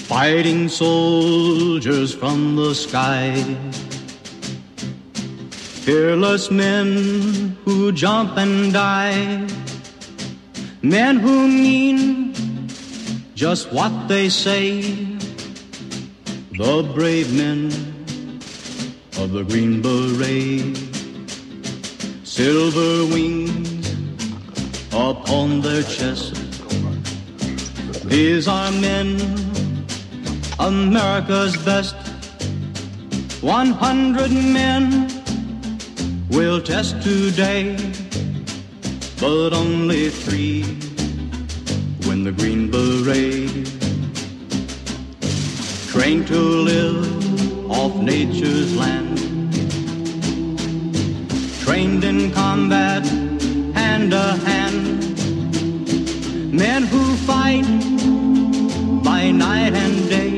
Fighting soldiers from the sky, fearless men who jump and die, men who mean just what they say, the brave men of the Green Beret. Silver wings upon their chest, these are men, America's best. 100 men will test today, but only 3 win the Green Beret. Trained to live off nature's land, trained in combat hand to hand, men who fight by night and day,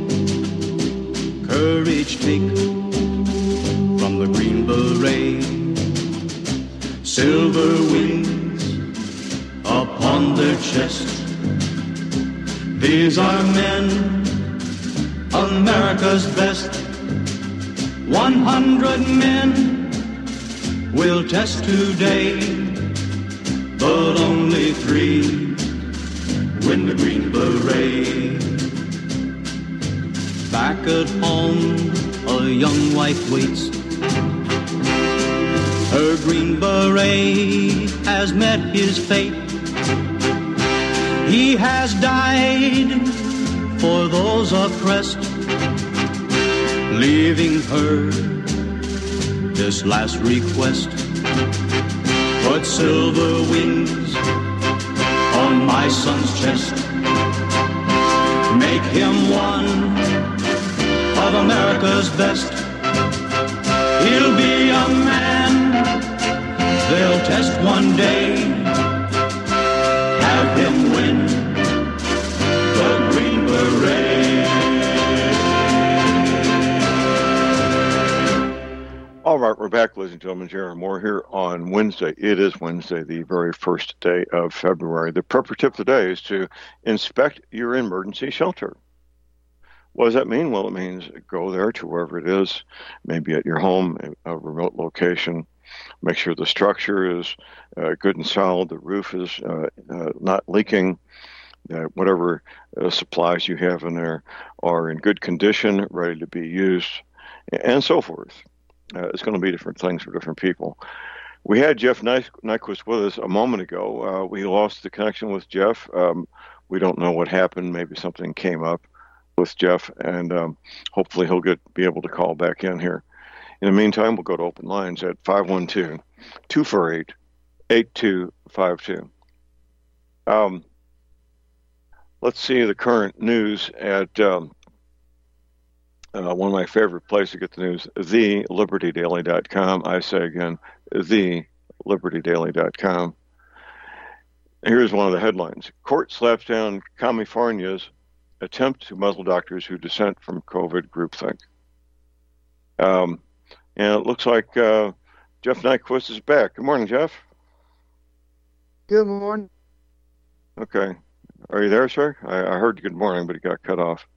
courage take from the Green Beret. Silver wings upon their chest, these are men, America's best. 100 men will test today, but only 3 win the Green Beret. Back at home, a young wife waits. Her Green Beret has met his fate. He has died for those oppressed, leaving her this last request. Put silver wings on my son's chest, make him one of America's best. He'll be a man they'll test one day, have him win the Green Beret. All right, we're back, ladies and gentlemen. Jaron Moore here on Wednesday. It is Wednesday, the very first day of February. The prepper tip today is to inspect your emergency shelter. What does that mean? Well, it means go there to wherever it is, maybe at your home, a remote location. Make sure the structure is good and solid, the roof is not leaking, whatever supplies you have in there are in good condition, ready to be used, and so forth. It's going to be different things for different people. We had Jeff Nyquist with us a moment ago. We lost the connection with Jeff. We don't know what happened. Maybe something came up with Jeff, and hopefully he'll be able to call back in here. In the meantime, we'll go to open lines at 512-248-8252. Let's see the current news at one of my favorite places to get the news, thelibertydaily.com. I say again, thelibertydaily.com. Here's one of the headlines. Court slaps down California's attempt to muzzle doctors who dissent from COVID groupthink. And it looks like Jeff Nyquist is back. Good morning, Jeff. Good morning. Okay. Are you there, sir? I heard good morning, but it got cut off.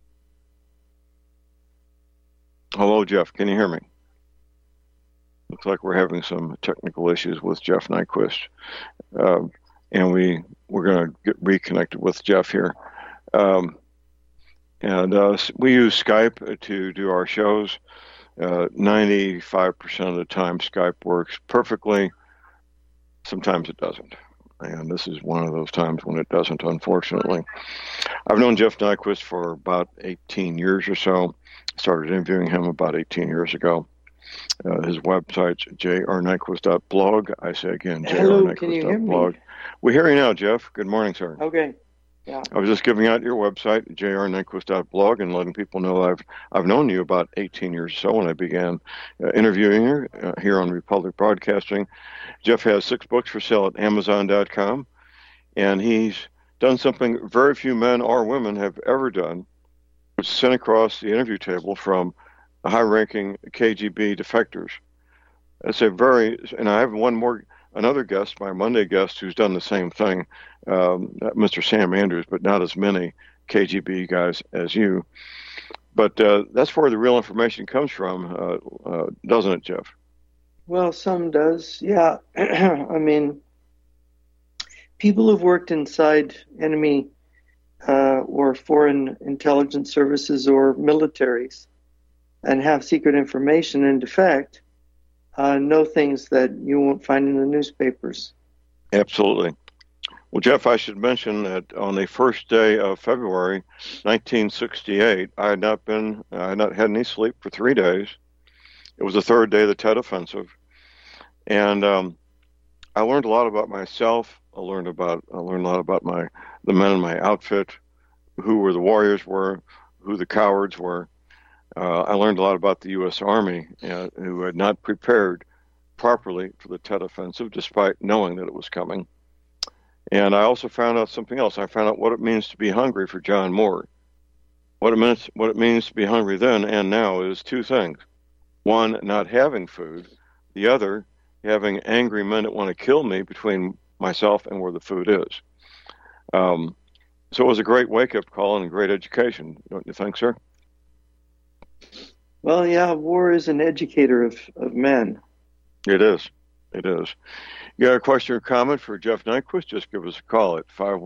Hello, Jeff. Can you hear me? Looks like we're having some technical issues with Jeff Nyquist. And we're going to get reconnected with Jeff here. We use Skype to do our shows. 95% of the time, Skype works perfectly. Sometimes it doesn't. And this is one of those times when it doesn't, unfortunately. I've known Jeff Nyquist for about 18 years or so. Started interviewing him about 18 years ago. His website's jrnyquist.blog. I say again, jrnyquist.blog. We hear you now, Jeff. Good morning, sir. Okay. Yeah. I was just giving out your website, jrnyquist.blog, and letting people know I've known you about 18 years or so when I began interviewing you here on Republic Broadcasting. Jeff has 6 books for sale at Amazon.com, and he's done something very few men or women have ever done, which is sent across the interview table from high-ranking KGB defectors. It's and I have another guest, my Monday guest, who's done the same thing, Mr. Sam Andrews, but not as many KGB guys as you. But that's where the real information comes from, doesn't it, Jeff? Well, some does, yeah. I mean, people who've worked inside enemy or foreign intelligence services or militaries and have secret information and defect know things that you won't find in the newspapers. Absolutely. Well, Jeff, I should mention that on the first day of February, 1968, I had not had any sleep for 3 days. It was the third day of the Tet Offensive, and I learned a lot about myself. I learned a lot about the men in my outfit, who were the warriors were, who the cowards were. I learned a lot about the U.S. Army, who had not prepared properly for the Tet Offensive, despite knowing that it was coming. And I also found out something else. I found out what it means to be hungry for John Moore. What it means to be hungry then and now is two things. One, not having food. The other, having angry men that want to kill me between myself and where the food is. So it was a great wake-up call and a great education, don't you think, sir? Well, yeah, war is an educator of men. It is. It is. You got a question or comment for Jeff Nyquist? Just give us a call at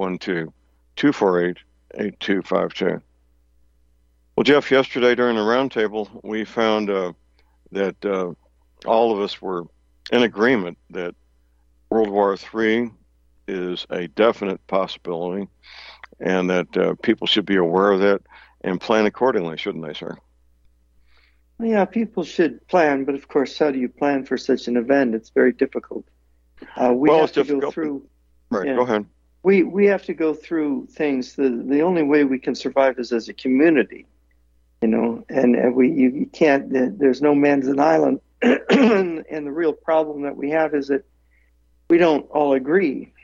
512-248-8252. Well, Jeff, yesterday during the roundtable, we found that all of us were in agreement that World War III is a definite possibility and that people should be aware of that and plan accordingly, shouldn't they, sir? Well, yeah, people should plan, but of course, how do you plan for such an event? It's very difficult. We have to go through. Right, yeah, go ahead. We have to go through things. The only way we can survive is as a community, and you can't. There's no man's an island, and the real problem that we have is that we don't all agree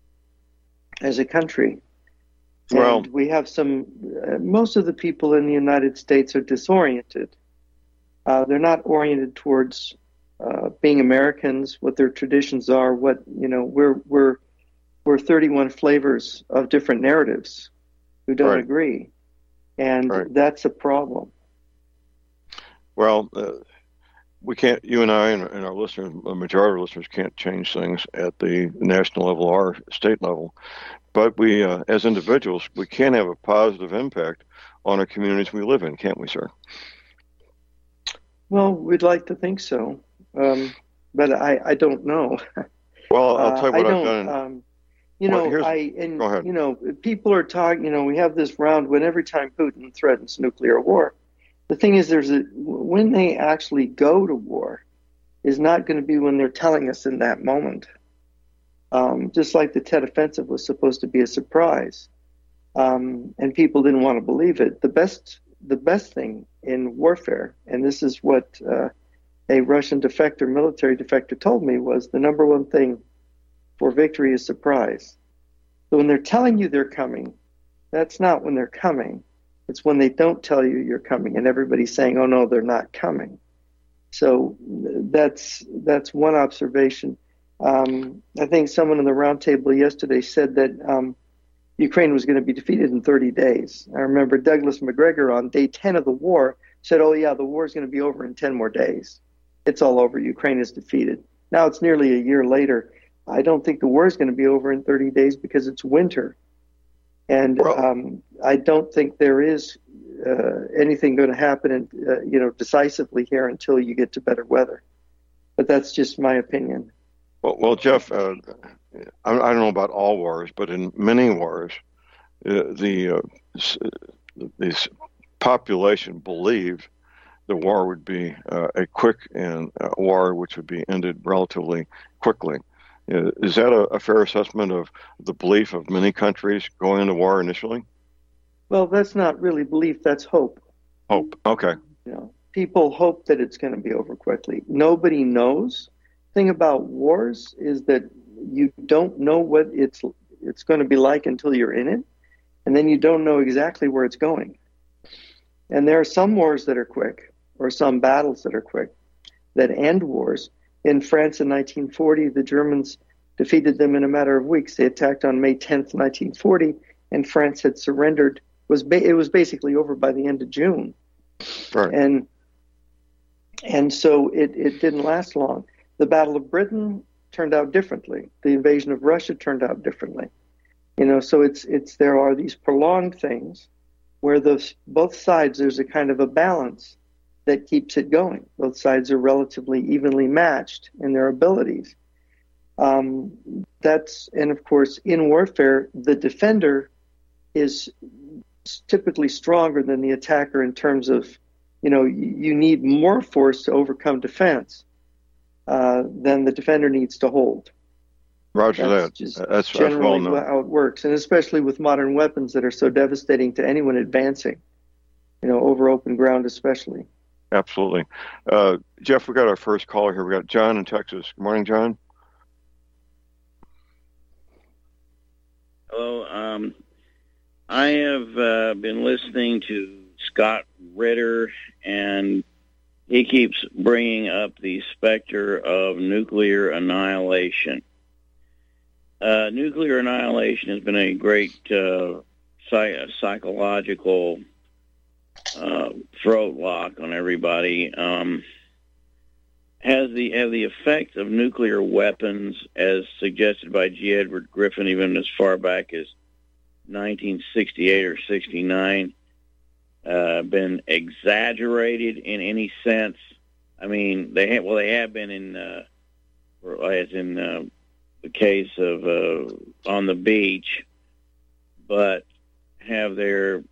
as a country. Well, and we have most of the people in the United States are disoriented. They're not oriented towards being Americans, what their traditions are, we're 31 flavors of different narratives who don't agree. And that's a problem. Well, we can't, you and I and our listeners, the majority of our listeners can't change things at the national level or state level. But we, as individuals, we can have a positive impact on our communities we live in, can't we, sir? Well, we'd like to think so, but I don't know. Well, I'll tell you what I've done. Go ahead. People are talking. We have this round when every time Putin threatens nuclear war. The thing is, when they actually go to war, is not going to be when they're telling us in that moment. Just like the Tet Offensive was supposed to be a surprise, and people didn't want to believe it. The best thing in warfare, and this is what a Russian military defector told me, was the number one thing for victory is surprise. So when they're telling you they're coming, that's not when they're coming. It's when they don't tell you you're coming and everybody's saying, oh no, they're not coming. So that's one observation. I think someone in the roundtable yesterday said that Ukraine was going to be defeated in 30 days. I remember Douglas McGregor on day 10 of the war said, oh yeah, the war is going to be over in 10 more days. It's all over. Ukraine is defeated. Now it's nearly a year later. I don't think the war is going to be over in 30 days because it's winter. And I don't think there is anything going to happen, decisively here until you get to better weather. But that's just my opinion. Well, Jeff, I don't know about all wars, but in many wars, the population believed the war would be a quick and a war which would be ended relatively quickly. Is that a fair assessment of the belief of many countries going into war initially? Well, that's not really belief, that's hope. Hope, okay. People hope that it's going to be over quickly. Nobody knows. The thing about wars is that you don't know what it's going to be like until you're in it, and then you don't know exactly where it's going. And there are some wars that are quick, or some battles that are quick, that end wars. In France in 1940, the Germans defeated them in a matter of weeks. They attacked on May 10th, 1940, and France had surrendered it was basically over by the end of June. Right. And so it didn't last long. The Battle of Britain turned out differently. The invasion of Russia turned out differently. So there are these prolonged things where both sides, there's a kind of a balance that keeps it going. Both sides are relatively evenly matched in their abilities. And of course, in warfare, the defender is typically stronger than the attacker in terms of, you need more force to overcome defense than the defender needs to hold. Roger that's generally how it works, and especially with modern weapons that are so devastating to anyone advancing, over open ground especially. Absolutely. Jeff, we got our first caller here. We got John in Texas. Good morning, John. Hello. I have been listening to Scott Ritter, and he keeps bringing up the specter of nuclear annihilation. Nuclear annihilation has been a great psychological throat lock on everybody. Have the effects of nuclear weapons, as suggested by G. Edward Griffin, even as far back as 1968 or 69, been exaggerated in any sense? I mean, they have been in, as in the case of on the beach, but have there,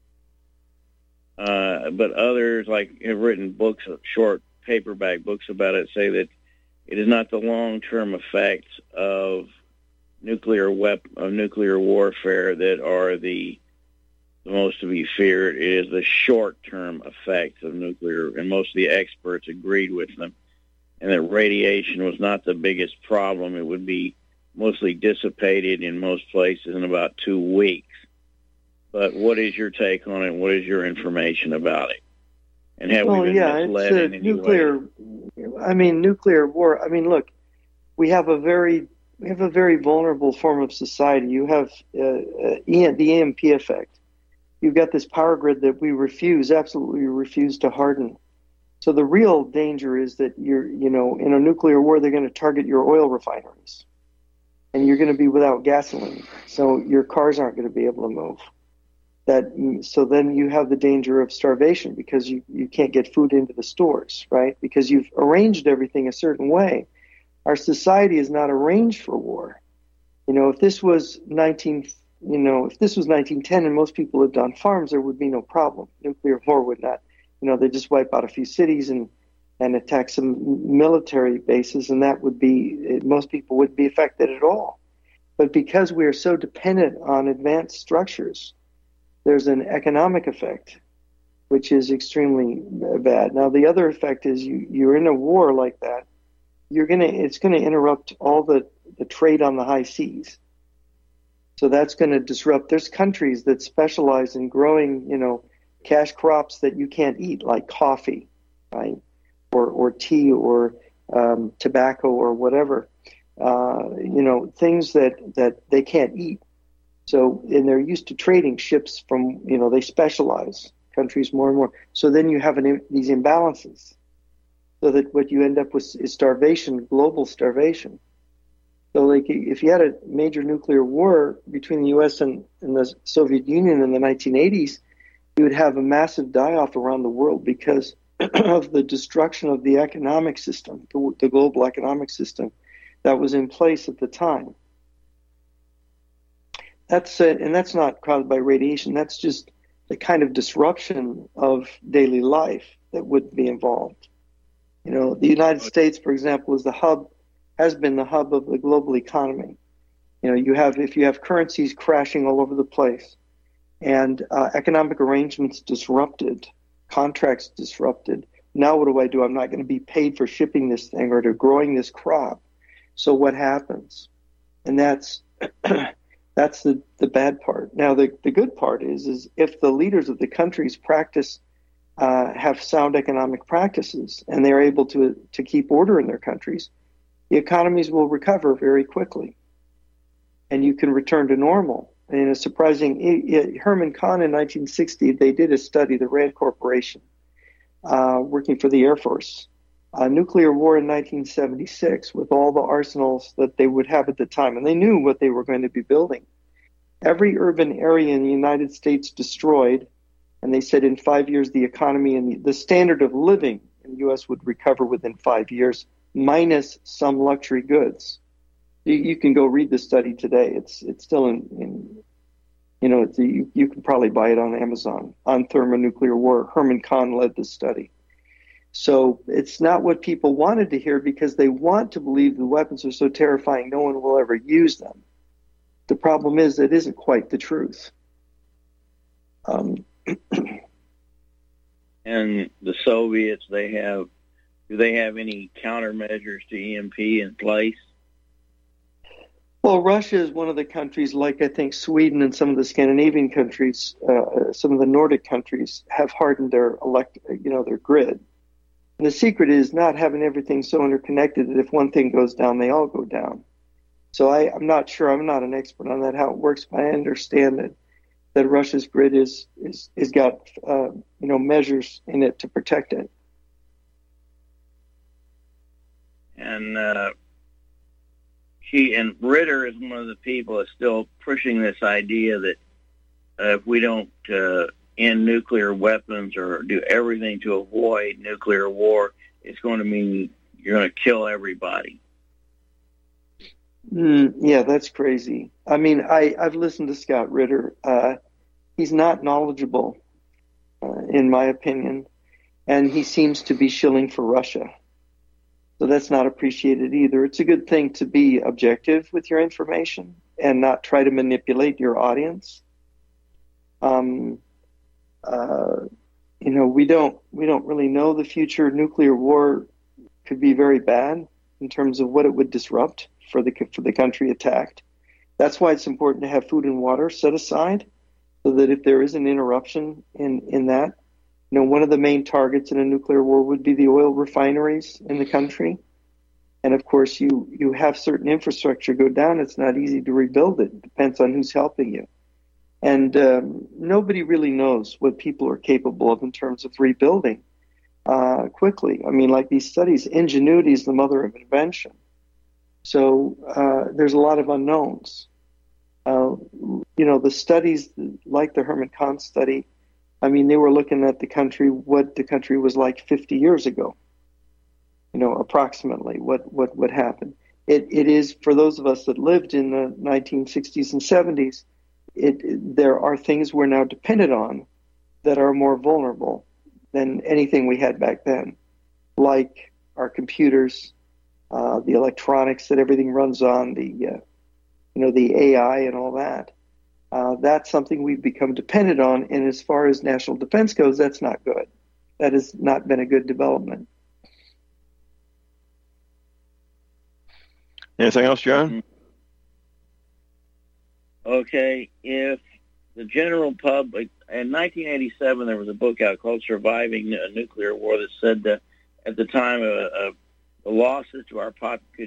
but others have written books, short paperback books about it, say that it is not the long-term effects of nuclear warfare that are the most to be feared. It is the short-term effects of nuclear, and most of the experts agreed with them, and that radiation was not the biggest problem. It would be mostly dissipated in most places in about 2 weeks. But what is your take on it? What is your information about it? And have we been misled in any way? Nuclear war. I mean, look, we have a very vulnerable form of society. You have the EMP effect. You've got this power grid that we absolutely refuse to harden. So the real danger is that in a nuclear war, they're going to target your oil refineries, and you're going to be without gasoline. So your cars aren't going to be able to move. So then you have the danger of starvation because you can't get food into the stores, right? Because you've arranged everything a certain way. Our society is not arranged for war. If this was 1910 and most people lived on farms, there would be no problem. Nuclear war would not. They just wipe out a few cities and attack some military bases, and that would be, most people wouldn't be affected at all. But because we are so dependent on advanced structures, there's an economic effect, which is extremely bad. Now, the other effect is you're in a war like that, it's going to interrupt all the trade on the high seas. So that's going to disrupt. There's countries that specialize in growing, cash crops that you can't eat, like coffee, right, or tea, or tobacco, or whatever, things that they can't eat. So, and they're used to trading ships from, they specialize, countries more and more. So then you have these imbalances. So that what you end up with is starvation, global starvation. So if you had a major nuclear war between the U.S. and the Soviet Union in the 1980s, you would have a massive die-off around the world because of the destruction of the economic system, the global economic system that was in place at the time. That's it, and that's not caused by radiation. That's just the kind of disruption of daily life that would be involved. The United States, for example, has been the hub of the global economy. If you have currencies crashing all over the place, and economic arrangements disrupted, contracts disrupted. Now what do? I'm not going to be paid for shipping this thing or to growing this crop. So what happens? And that's the bad part. Now, the good part is if the leaders of the countries have sound economic practices and they're able to keep order in their countries, the economies will recover very quickly. And you can return to normal surprising. Herman Kahn in 1960, they did a study, the Rand Corporation, working for the Air Force. Nuclear war in 1976 with all the arsenals that they would have at the time, and they knew what they were going to be building. Every urban area in the United States destroyed, and they said in 5 years the economy and the standard of living in the U.S. would recover within 5 years, minus some luxury goods. You can go read the study today. It's still you can probably buy it on Amazon on thermonuclear war. Herman Kahn led the study. So it's not what people wanted to hear because they want to believe the weapons are so terrifying no one will ever use them. The problem is it isn't quite the truth. And the Soviets, do they have any countermeasures to EMP in place? Well, Russia is one of the countries, like I think Sweden and some of the Scandinavian countries, some of the Nordic countries have hardened their grid. And the secret is not having everything so interconnected that if one thing goes down, they all go down. So I'm not sure. I'm not an expert on that, how it works, but I understand that Russia's grid is got measures in it to protect it. And Ritter is one of the people that's still pushing this idea that if we don't end nuclear weapons or do everything to avoid nuclear war, it's going to mean you're going to kill everybody. Yeah, that's crazy. I mean, I've listened to Scott Ritter. He's not knowledgeable, in my opinion, and he seems to be shilling for Russia. So that's not appreciated either. It's a good thing to be objective with your information and not try to manipulate your audience. We don't really know the future. Nuclear war could be very bad in terms of what it would disrupt for the country attacked. That's why it's important to have food and water set aside so that if there is an interruption in that, one of the main targets in a nuclear war would be the oil refineries in the country. And of course, you have certain infrastructure go down. It's not easy to rebuild it. It depends on who's helping you. And nobody really knows what people are capable of in terms of rebuilding quickly. I mean, like these studies, ingenuity is the mother of invention. So there's a lot of unknowns. The studies like the Herman Kahn study, I mean, they were looking at what the country was like 50 years ago, approximately what would happen. It is, for those of us that lived in the 1960s and 70s, there are things we're now dependent on that are more vulnerable than anything we had back then, like our computers, the electronics that everything runs on, the AI and all that. That's something we've become dependent on. And as far as national defense goes, that's not good. That has not been a good development. Anything else, John? Okay. If the general public, in 1987, there was a book out called Surviving a Nuclear War that said that at the time, the losses to our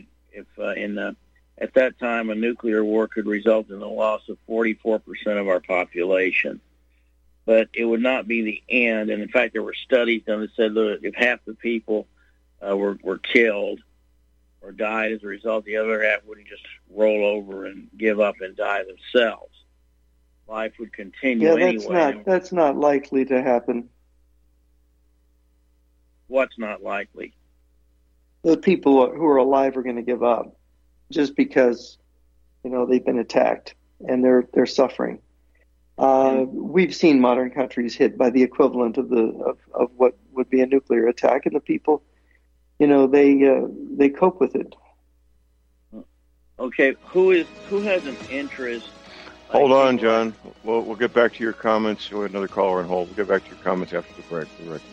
at that time, a nuclear war could result in the loss of 44% of our population. But it would not be the end. And in fact, there were studies done that said that if half the people were killed or died as a result, the other half wouldn't just roll over and give up and die themselves. Life would continue anyway. That's not likely to happen. What's not likely? The people who are alive are going to give up just because, they've been attacked and they're suffering. We've seen modern countries hit by the equivalent of what would be a nuclear attack, and the people, they cope with it. Okay, who has an interest? Hold on, John. We'll get back to your comments. We have another caller on hold. We'll get back to your comments after the break. We're right.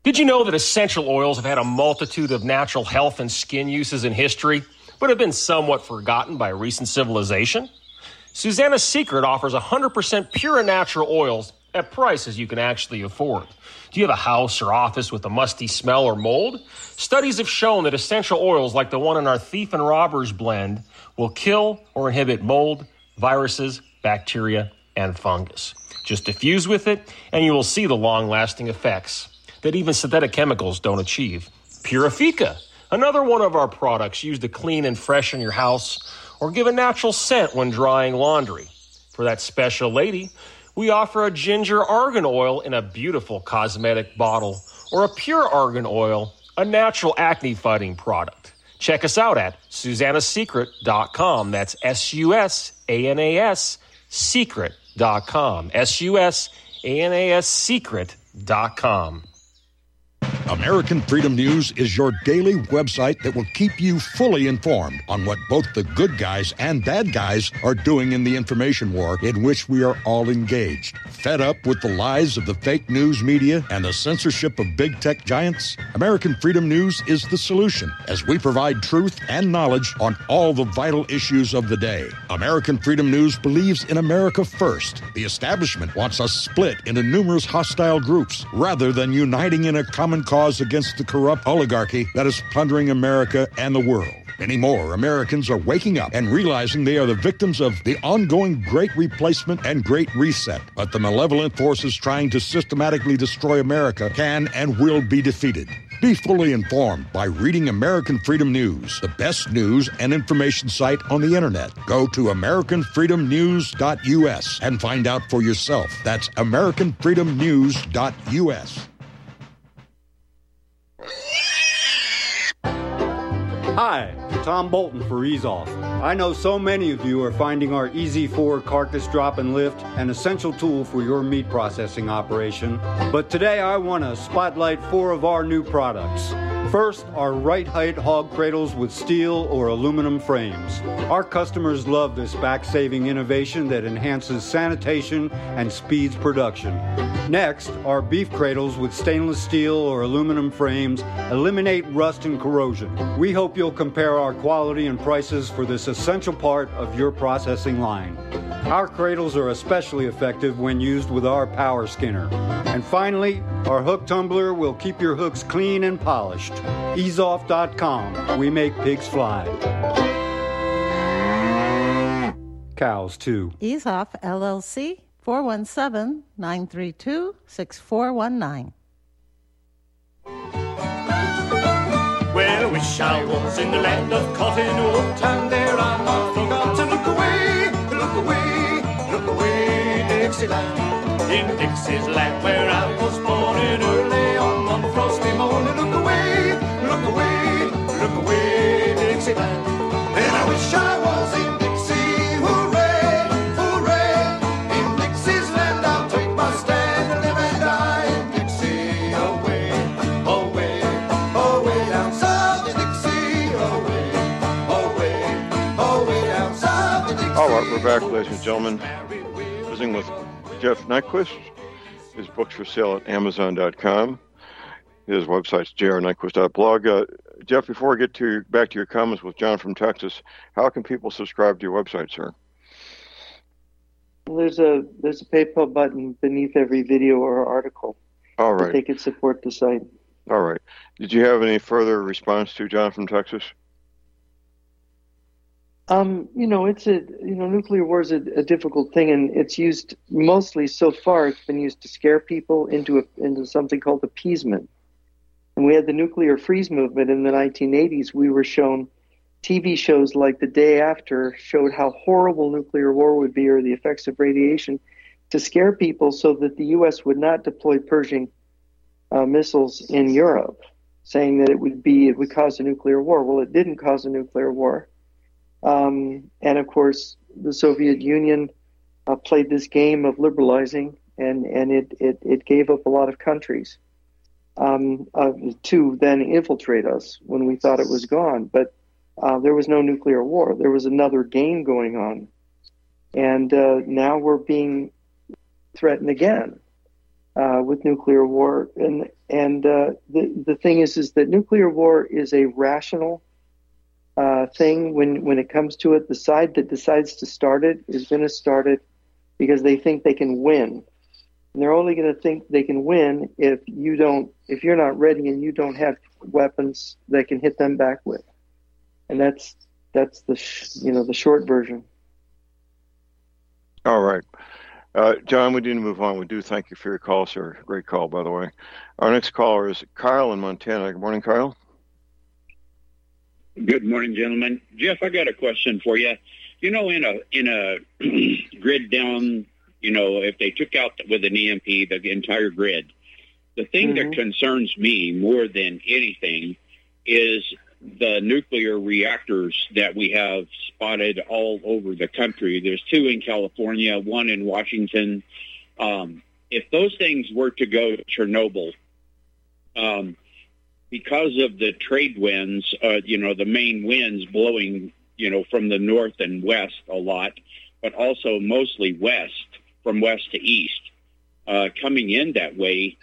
Did you know that essential oils have had a multitude of natural health and skin uses in history, but have been somewhat forgotten by recent civilization? Susanna's Secret offers 100% pure and natural oils at prices you can actually afford. Do you have a house or office with a musty smell or mold? Studies have shown that essential oils like the one in our Thief and Robbers blend will kill or inhibit mold, viruses, bacteria, and fungus. Just diffuse with it, and you will see the long-lasting effects that even synthetic chemicals don't achieve. Purifica, another one of our products used to clean and freshen your house or give a natural scent when drying laundry. For that special lady, we offer a ginger argan oil in a beautiful cosmetic bottle or a pure argan oil, a natural acne-fighting product. Check us out at susannasecret.com. That's SUSANAS secret.com. SUSANAS secret.com. American Freedom News is your daily website that will keep you fully informed on what both the good guys and bad guys are doing in the information war in which we are all engaged. Fed up with the lies of the fake news media and the censorship of big tech giants? American Freedom News is the solution, as we provide truth and knowledge on all the vital issues of the day. American Freedom News believes in America first. The establishment wants us split into numerous hostile groups rather than uniting in a common cause against the corrupt oligarchy that is plundering America and the world. Many more Americans are waking up and realizing they are the victims of the ongoing Great Replacement and Great Reset. But the malevolent forces trying to systematically destroy America can and will be defeated. Be fully informed by reading American Freedom News, the best news and information site on the internet. Go to AmericanFreedomNews.us and find out for yourself. That's AmericanFreedomNews.us. Hi, Tom Bolton for EaseOff. I know so many of you are finding our Easy 4 carcass drop and lift an essential tool for your meat processing operation. But today I want to spotlight 4 of our new products. First, our right height hog cradles with steel or aluminum frames. Our customers love this back-saving innovation that enhances sanitation and speeds production. Next, our beef cradles with stainless steel or aluminum frames eliminate rust and corrosion. We hope you'll compare our quality and prices for this essential part of your processing line. Our cradles are especially effective when used with our power skinner. And finally, our hook tumbler will keep your hooks clean and polished. EaseOff.com. We make pigs fly. Cows, too. EaseOff, LLC, 417-932-6419. Well, I wish I was in the land of cotton wool, and there I forgot to look away, look away, look away, Dixieland. In Dixie's land where I was born in early on one frosty morning, look away, look away, look away, Dixieland. And I wish I was in Dixie, hooray, hooray. In Dixie's land I'll take my stand and live and die in Dixie, away, away, away down south in Dixie, away, away, away down south in Dixie. All right, we're back, ladies and gentlemen, visiting with Jeff Nyquist. His book's for sale at Amazon.com. His website's jrnyquist.blog. Jeff, before we get back to your comments with John from Texas, how can people subscribe to your website, sir? Well, there's a PayPal button beneath every video or article. All right. That they can support the site. All right. Did you have any further response to John from Texas? Nuclear war is a difficult thing, and it's used mostly so far. It's been used to scare people into something called appeasement. And we had the nuclear freeze movement in the 1980s. We were shown TV shows like The Day After showed how horrible nuclear war would be, or the effects of radiation, to scare people so that the U.S. would not deploy Pershing missiles in Europe, saying that it would cause a nuclear war. Well, it didn't cause a nuclear war. And of course, the Soviet Union played this game of liberalizing, and it gave up a lot of countries to then infiltrate us when we thought it was gone. But there was no nuclear war. There was another game going on. And now we're being threatened again. with nuclear war. And the thing is that nuclear war is a rational thing when it comes to it. The side that decides to start it is going to start it because they think they can win. And they're only going to think they can win if you're not ready and you don't have weapons that can hit them back with. And that's the short version. All right. John, we do need to move on. We do thank you for your call, sir. Great call, by the way. Our next caller is Kyle in Montana. Good morning, Kyle. Good morning, gentlemen. Jeff, I got a question for you. In a grid down, if they took out with an EMP the entire grid, the thing that concerns me more than anything is the nuclear reactors that we have spotted all over the country. There's 2 in California, 1 in Washington. If those things were to go to Chernobyl, because of the trade winds, the main winds blowing, from the north and west a lot, but also mostly west, from west to east, coming in that way,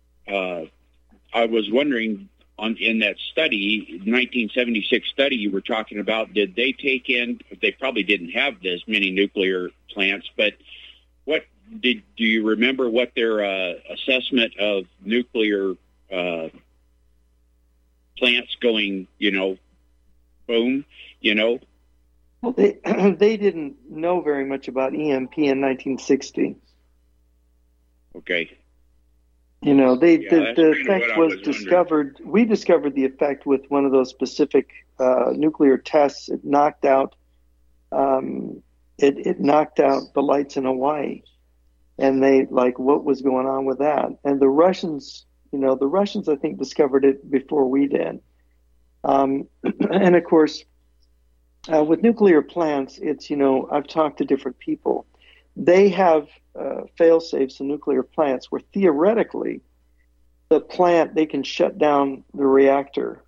I was wondering, in that study, 1976 study you were talking about, did they take in, they probably didn't have this many nuclear plants, but do you remember what their assessment of nuclear plants going, boom, Well, they didn't know very much about EMP in 1960. Okay. The effect was discovered. We discovered the effect with one of those specific nuclear tests. It knocked out. It knocked out the lights in Hawaii, and what was going on with that? And the Russians, I think discovered it before we did. And of course, with nuclear plants, it's I've talked to different people. They have fail-safes in nuclear plants where theoretically the plant, they can shut down the reactor,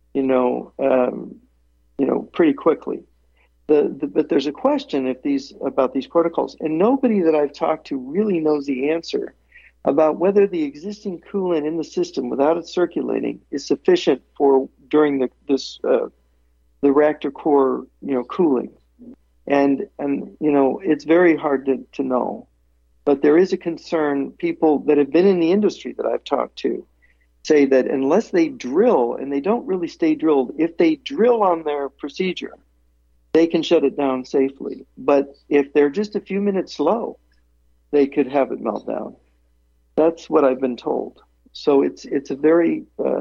pretty quickly. But there's a question about these protocols, and nobody that I've talked to really knows the answer about whether the existing coolant in the system without it circulating is sufficient for during the reactor core, cooling. And it's very hard to know. But there is a concern. People that have been in the industry that I've talked to say that unless they drill, and they don't really stay drilled, if they drill on their procedure, they can shut it down safely. But if they're just a few minutes slow, they could have it melt down. That's what I've been told. So it's a very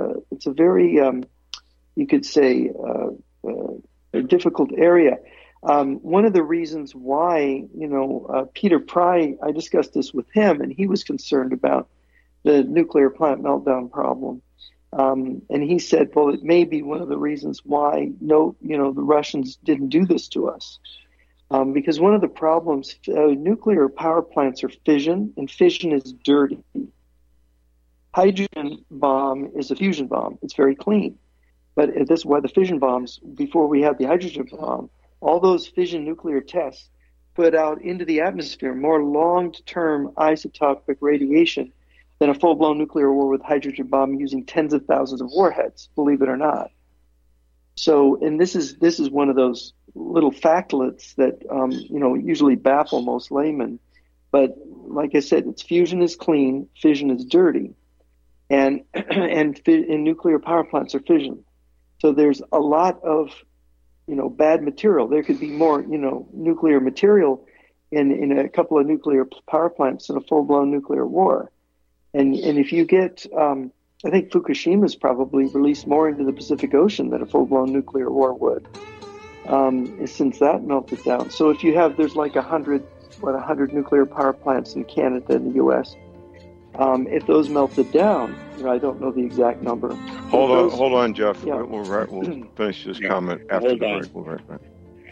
you could say a difficult area. One of the reasons why, Peter Pry, I discussed this with him, and he was concerned about the nuclear plant meltdown problem. And he said, well, it may be one of the reasons why the Russians didn't do this to us. Because one of the problems, nuclear power plants are fission, and fission is dirty. Hydrogen bomb is a fusion bomb. It's very clean. But this is why the fission bombs, before we had the hydrogen bomb, all those fission nuclear tests put out into the atmosphere more long-term isotopic radiation than a full-blown nuclear war with hydrogen bomb using tens of thousands of warheads, believe it or not. So, and this is one of those little factlets that usually baffle most laymen. But like I said, fusion is clean, fission is dirty, and nuclear power plants are fission. So there's a lot of bad material. There could be more nuclear material in a couple of nuclear power plants in a full-blown nuclear war. And if you get, I think Fukushima's probably released more into the Pacific Ocean than a full-blown nuclear war would, since that melted down. So if you have, there's like 100 nuclear power plants in Canada and the U.S. If those melted down, I don't know the exact number. Hold on, Jeff. Yeah. We'll finish this comment after the break. We'll be right back.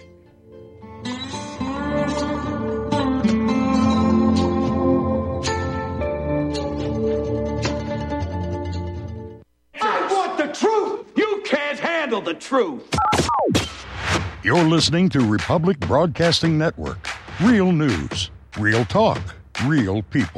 The truth. You're listening to Republic Broadcasting Network. Real news, real talk, real people.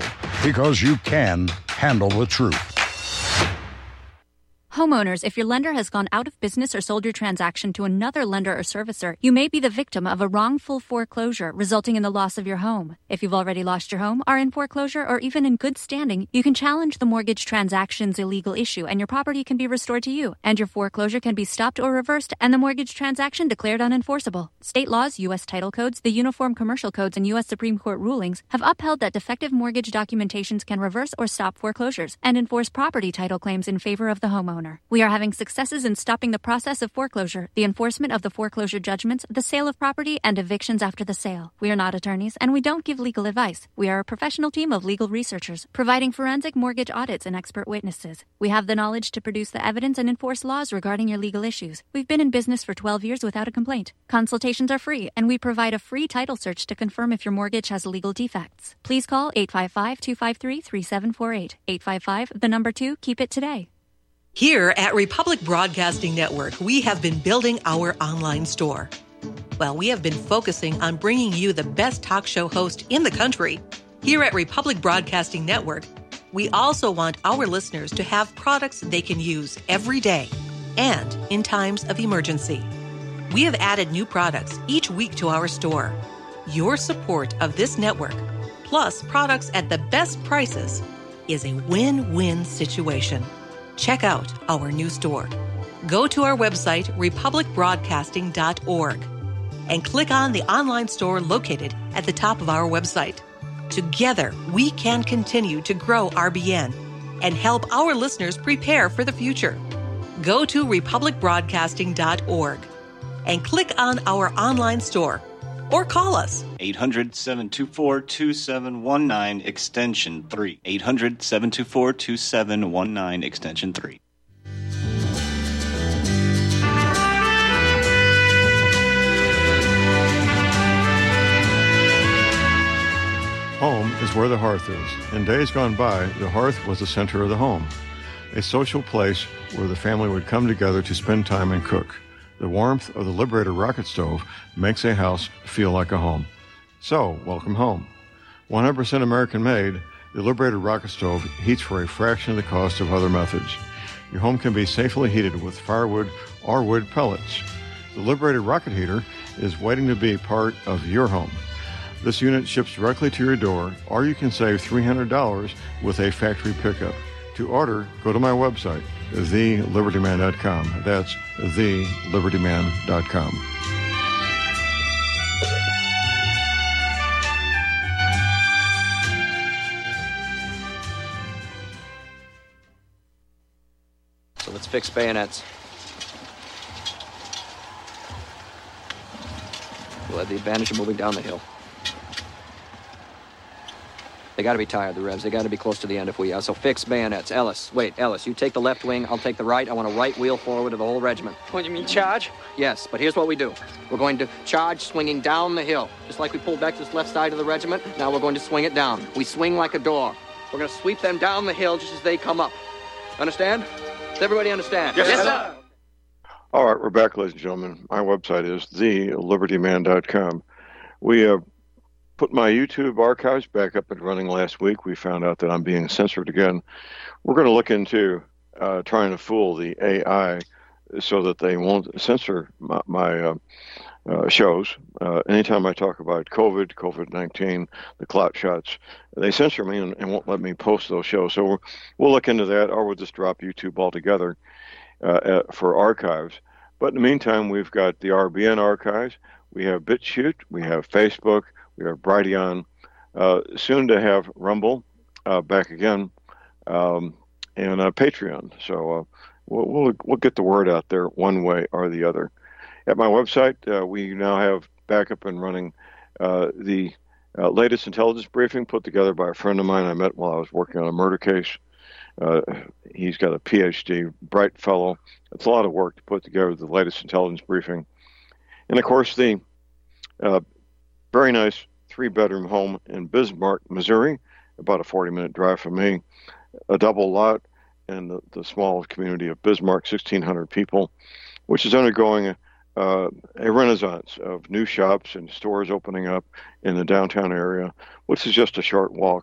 because you can handle the truth. Homeowners, if your lender has gone out of business or sold your transaction to another lender or servicer, you may be the victim of a wrongful foreclosure resulting in the loss of your home. If you've already lost your home, are in foreclosure, or even in good standing, you can challenge the mortgage transaction's illegal issue and your property can be restored to you. And your foreclosure can be stopped or reversed and the mortgage transaction declared unenforceable. State laws, U.S. title codes, the Uniform Commercial Codes, and U.S. Supreme Court rulings have upheld that defective mortgage documentations can reverse or stop foreclosures and enforce property title claims in favor of the homeowner. We are having successes in stopping the process of foreclosure, the enforcement of the foreclosure judgments, the sale of property, and evictions after the sale. We are not attorneys, and we don't give legal advice. We are a professional team of legal researchers, providing forensic mortgage audits and expert witnesses. We have the knowledge to produce the evidence and enforce laws regarding your legal issues. We've been in business for 12 years without a complaint. Consultations are free, and we provide a free title search to confirm if your mortgage has legal defects. Please call 855-253-3748. 855, the number 2, keep it today. Here at Republic Broadcasting Network, we have been building our online store. Well, we have been focusing on bringing you the best talk show host in the country. Here at Republic Broadcasting Network, we also want our listeners to have products they can use every day and in times of emergency. We have added new products each week to our store. Your support of this network, plus products at the best prices, is a win-win situation. Check out our new store. Go to our website, republicbroadcasting.org, and click on the online store located at the top of our website. Together, we can continue to grow RBN and help our listeners prepare for the future. Go to republicbroadcasting.org and click on our online store or call us. 800-724-2719, extension 3. 800-724-2719, extension 3. Home is where the hearth is. In days gone by, the hearth was the center of the home, a social place where the family would come together to spend time and cook. The warmth of the Liberator rocket stove makes a house feel like a home. So, welcome home. 100% American-made, the Liberator rocket stove heats for a fraction of the cost of other methods. Your home can be safely heated with firewood or wood pellets. The Liberator rocket heater is waiting to be part of your home. This unit ships directly to your door, or you can save $300 with a factory pickup. To order, go to my website, thelibertyman.com. That's thelibertyman.com. So let's fix bayonets. We'll have the advantage of moving down the hill. They got to be tired, the Revs. They got to be close to the end if we are. So fix bayonets. Ellis, you take the left wing, I'll take the right. I want a right wheel forward of the whole regiment. What, you mean charge? Yes, but here's what we do. We're going to charge swinging down the hill. Just like we pulled back this left side of the regiment, now we're going to swing it down. We swing like a door. We're going to sweep them down the hill just as they come up. Understand? Does everybody understand? Yes, sir. All right, we're back, ladies and gentlemen. My website is thelibertyman.com. We put my YouTube archives back up and running last week. We found out that I'm being censored again. We're going to look into trying to fool the AI so that they won't censor my shows. Anytime I talk about COVID-19, the clout shots, they censor me and won't let me post those shows. So we'll look into that, or we'll just drop YouTube altogether for archives. But in the meantime, we've got the RBN archives. We have BitChute. We have Facebook. We have Brighteon, soon to have Rumble back again, and Patreon. So we'll get the word out there one way or the other. At my website, we now have back up and running the latest intelligence briefing put together by a friend of mine I met while I was working on a murder case. He's got a PhD, bright fellow. It's a lot of work to put together the latest intelligence briefing. And, of course, the very nice 3-bedroom home in Bismarck, Missouri, about a 40-minute drive from me, a double lot in the small community of Bismarck, 1,600 people, which is undergoing a renaissance of new shops and stores opening up in the downtown area, which is just a short walk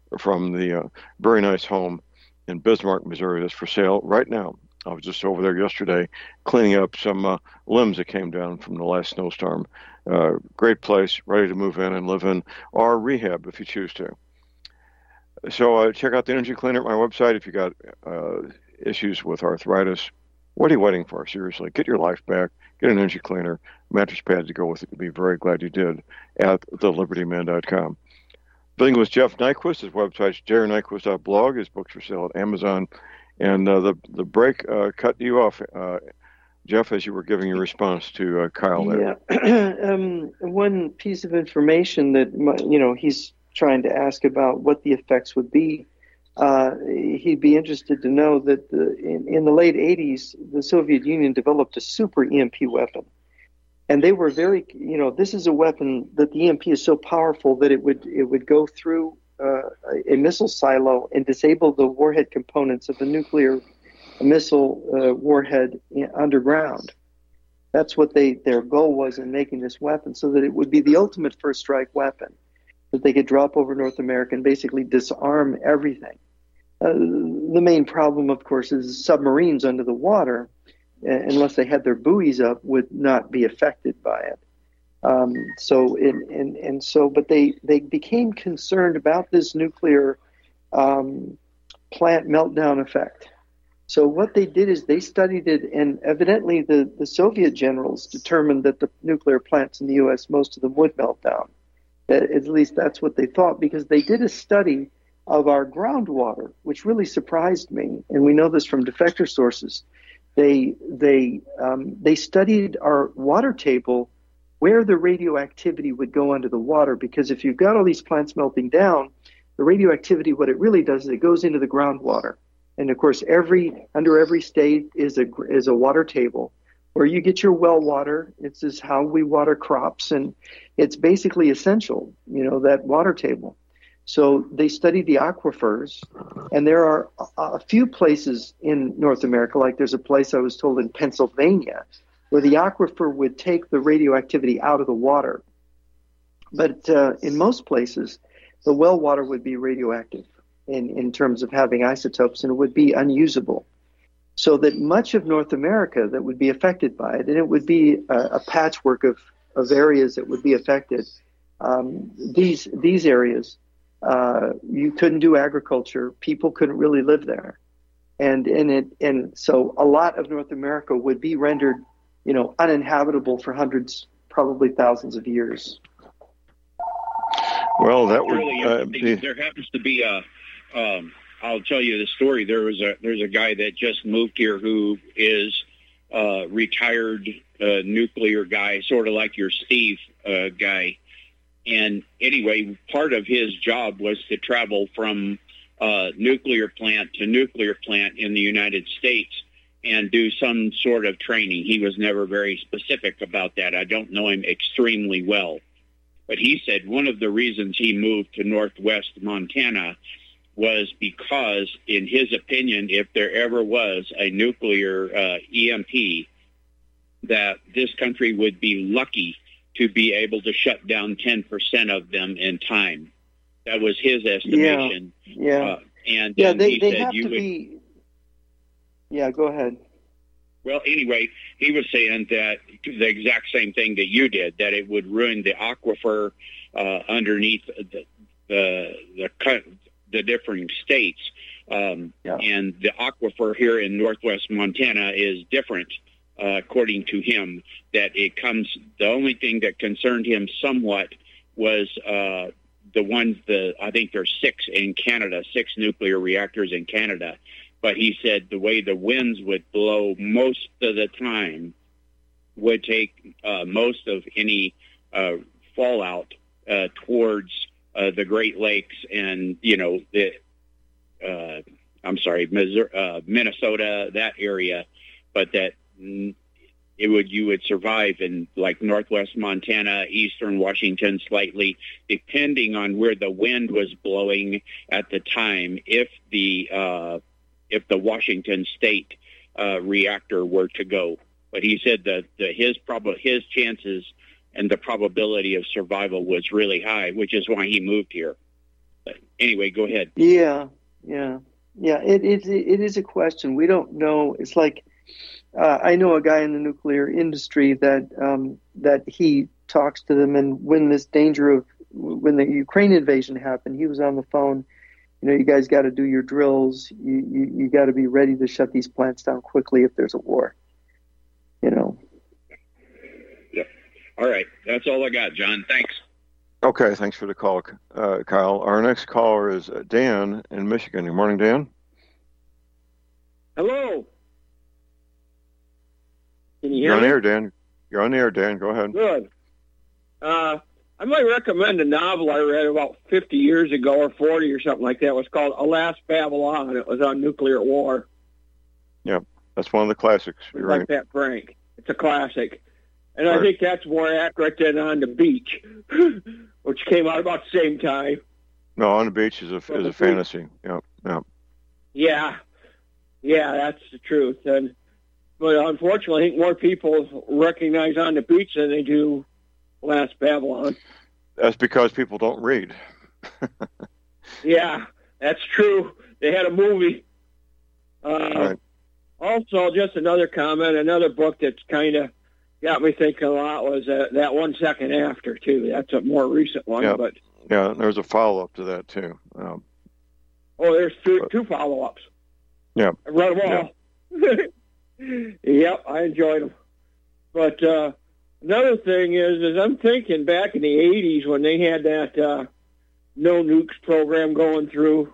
from the very nice home in Bismarck, Missouri that's for sale right now. I was just over there yesterday cleaning up some limbs that came down from the last snowstorm. Great place, ready to move in and live in, or rehab if you choose to. So check out the energy cleaner at my website if you got issues with arthritis. What are you waiting for? Seriously, get your life back. Get an energy cleaner, mattress pad to go with it. You'll be very glad you did at thelibertyman.com. Dealing with Jeff Nyquist, his website's jerrynyquist.blog. His books are sale at Amazon. And the break cut you off, Jeff, as you were giving your response to Kyle there. Yeah. One piece of information that, he's trying to ask about what the effects would be. He'd be interested to know that in the late 80s, the Soviet Union developed a super EMP weapon. And they were very, this is a weapon that the EMP is so powerful that it would go through a missile silo and disable the warhead components of the nuclear missile warhead underground. That's what their goal was in making this weapon, so that it would be the ultimate first strike weapon that they could drop over North America and basically disarm everything. The main problem, of course, is submarines under the water, unless they had their buoys up, would not be affected by it. But they became concerned about this nuclear plant meltdown effect. So what they did is they studied it, and evidently the Soviet generals determined that the nuclear plants in the U.S., most of them would melt down. At least that's what they thought, because they did a study of our groundwater, which really surprised me, and we know this from defector sources. They studied our water table, where the radioactivity would go under the water, because if you've got all these plants melting down, the radioactivity, what it really does is it goes into the groundwater. And of course, under every state is a water table where you get your well water. It's just how we water crops, and it's basically essential, that water table. So they studied the aquifers, and there are a few places in North America, like there's a place I was told in Pennsylvania, where the aquifer would take the radioactivity out of the water. But in most places, the well water would be radioactive in terms of having isotopes, and it would be unusable. So that much of North America that would be affected by it, and it would be a patchwork of areas that would be affected. These areas, you couldn't do agriculture. People couldn't really live there. And so a lot of North America would be rendered uninhabitable for hundreds, probably thousands of years. Well, that would really there happens to be I'll tell you the story. There's a guy that just moved here who is retired nuclear guy, sort of like your Steve guy. And anyway, part of his job was to travel from nuclear plant to nuclear plant in the United States and do some sort of training. He was never very specific about that. I don't know him extremely well. But he said one of the reasons he moved to Northwest Montana was because, in his opinion, if there ever was a nuclear EMP, that this country would be lucky to be able to shut down 10% of them in time. That was his estimation. Yeah. They have to be. Yeah, go ahead. Well, anyway, he was saying that the exact same thing that you did, that it would ruin the aquifer underneath the different states. And the aquifer here in Northwest Montana is different, according to him, that the only thing that concerned him somewhat was I think there's 6 in Canada, 6 nuclear reactors in Canada. But he said the way the winds would blow most of the time would take most of any fallout towards the Great Lakes and, Minnesota, that area, but that you would survive in like Northwest Montana, Eastern Washington slightly, depending on where the wind was blowing at the time. If the Washington State reactor were to go, but he said that his chances and the probability of survival was really high, which is why he moved here. But anyway, go ahead. Yeah. It is a question. We don't know. It's like I know a guy in the nuclear industry that he talks to them, and when the Ukraine invasion happened, he was on the phone. You guys got to do your drills. You got to be ready to shut these plants down quickly if there's a war. Yep. All right. That's all I got, John. Thanks. Okay. Thanks for the call, Kyle. Our next caller is Dan in Michigan. Good morning, Dan. Hello. Can you hear You're on me? air, Dan. You're on the air, Dan. Go ahead. Good. I might recommend a novel I read about 50 years ago or 40 or something like that. It was called Alas, Babylon. It was on nuclear war. Yeah, that's one of the classics. You're like right. that, Frank. It's a classic. And I think that's more accurate than On the Beach, which came out about the same time. No, On the Beach is a fantasy. Yeah. Yeah, that's the truth. But unfortunately, I think more people recognize On the Beach than they do Last Babylon. That's because people don't read. Yeah, that's true. They had a movie. Right. Also, just another comment, another book that's kind of got me thinking a lot was that 1 Second After, too. That's a more recent one. Yeah, but there's a follow-up to that, too. there's two follow-ups. Yeah. I read them all. Yep, I enjoyed them. But another thing is I'm thinking back in the 80s when they had that no nukes program going through,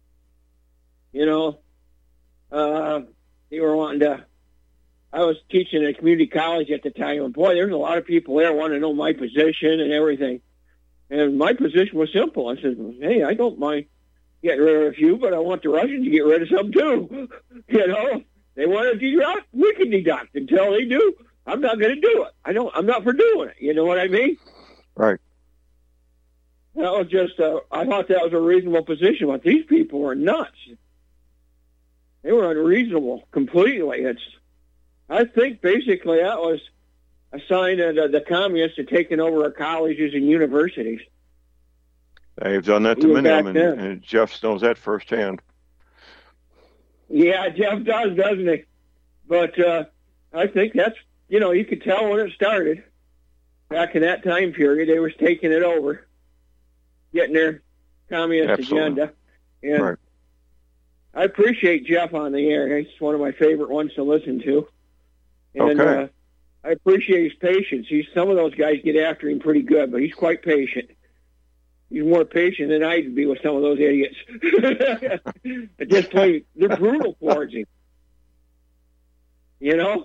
they were wanting to, I was teaching at a community college at the time, and boy, there's a lot of people there wanting to know my position and everything. And my position was simple. I said, hey, I don't mind getting rid of a few, but I want the Russians to get rid of some too. They want to deduct, we can deduct. Until they do, I'm not going to do it. I'm not for doing it. You know what I mean? Right. That was just, I thought that was a reasonable position, but these people were nuts. They were unreasonable completely. I think basically that was a sign of the communists had taken over our colleges and universities. They've done that to many of them, and Jeff knows that firsthand. Yeah, Jeff does, doesn't he? But I think that's, you could tell when it started. Back in that time period, they was taking it over, getting their communist agenda. And right. I appreciate Jeff on the air. He's one of my favorite ones to listen to. And I appreciate his patience. Some of those guys get after him pretty good, but he's quite patient. He's more patient than I'd be with some of those idiots. They're brutal towards him. Yeah.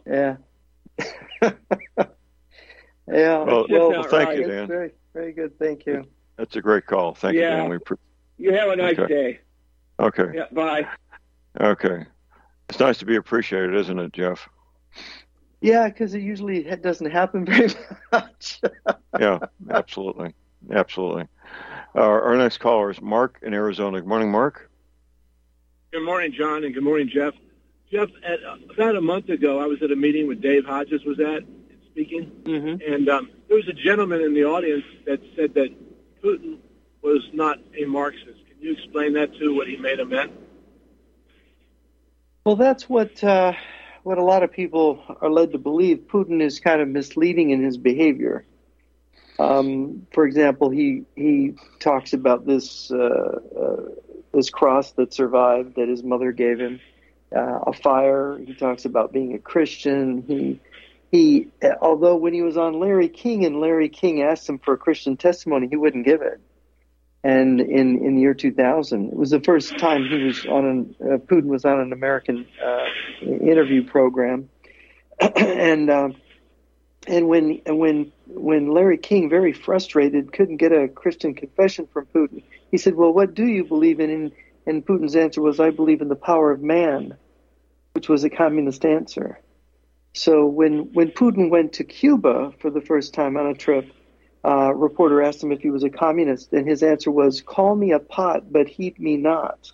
Yeah. Well, thank you, Dan. Very, very good. Thank you. That's a great call. Thank you, Dan. You have a nice day. Okay. Yeah, bye. Okay. It's nice to be appreciated, isn't it, Jeff? Yeah, because it usually doesn't happen very much. Yeah, absolutely. Absolutely. Our next caller is Mark in Arizona. Good morning, Mark. Good morning, John, and good morning, Jeff. Jeff, about a month ago, I was at a meeting with Dave Hodges speaking, and there was a gentleman in the audience that said that Putin was not a Marxist. Can you explain that to what he made him meant? Well, that's what a lot of people are led to believe. Putin is kind of misleading in his behavior. For example, he talks about this cross that survived that his mother gave him, a fire. He talks about being a Christian. He although when he was on Larry King and Larry King asked him for a Christian testimony, he wouldn't give it. And in the year 2000, it was the first time he was Putin was on an American interview program, and when Larry King, very frustrated, couldn't get a Christian confession from Putin, he said, "Well, what do you believe in?" And Putin's answer was, "I believe in the power of man," which was a communist answer. So when Putin went to Cuba for the first time on a trip, a reporter asked him if he was a communist, and his answer was, "Call me a pot, but heat me not."